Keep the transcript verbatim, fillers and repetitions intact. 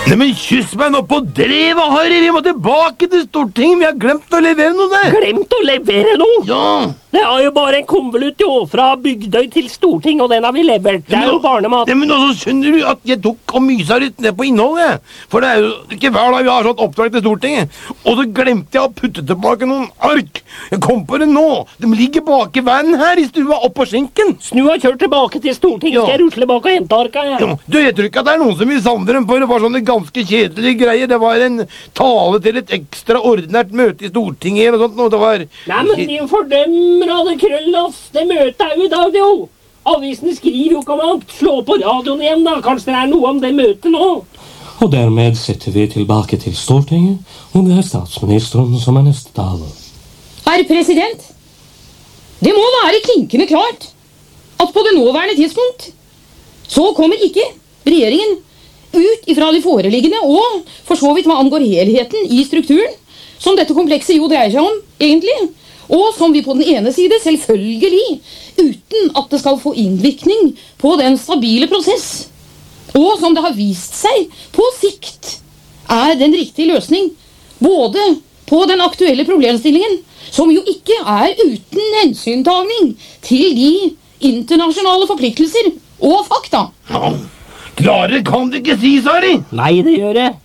Nei, men kyss meg nå på drevet, Harry! Vi må tilbake til Stortinget! Vi har glemt å levere noe der! Glemt å levere noe? Ja! Det er jo bare en konvolutt jo, fra Bygdøy til Storting, og den har vi levert. Det er jo barnemat. Nei, men også skjønner du at jeg tok og mysa litt ned på innholdet. For det er jo ikke hver dag vi har sånn oppdrag til Stortinget. Og så glemte jeg å putte tilbake noen ark. Jeg kom på det nå. De ligger bak i vennen her i stua, opp på skinken. Snu har kjørt tilbake til Stortinget. Ja. Skal jeg rusle bak og hente arka? Ja. Ja, du, jeg tror ikke at det er noen som vil savne dem, for det var sånne ganske kjedelige greier. Det var en tale til et ekstraordinært møte i Stortinget eller sånt, og det var... Nei, men de fordømmer av det krøll, ass. Det møtet er jo i dag, jo. Avisene skriver jo ikke om alt. Slå på radioen igjen, da. Kanskje det er noe om det møtet nå. Og dermed sitter vi tilbake til Stortinget, og det er statsministeren som er neste taler. Herr president, det må være klinkende klart at på det nåværende tidspunkt så kommer ikke regjeringen ut ifra de foreliggende og for så vidt hva angår helheten i strukturen, som dette komplekset jo dreier seg om, egentlig, og som vi på den ene side selvfølgelig, uten at det skal få innvirkning på den stabile prosess, og som det har vist seg på sikt, er den riktige løsning, både på den aktuelle problemstillingen, som jo ikke er uten hensyntagning til de internasjonale forpliktelser og fakta. Ja, klarere kan det ikke sies, Harry. Nei, det gjør jeg.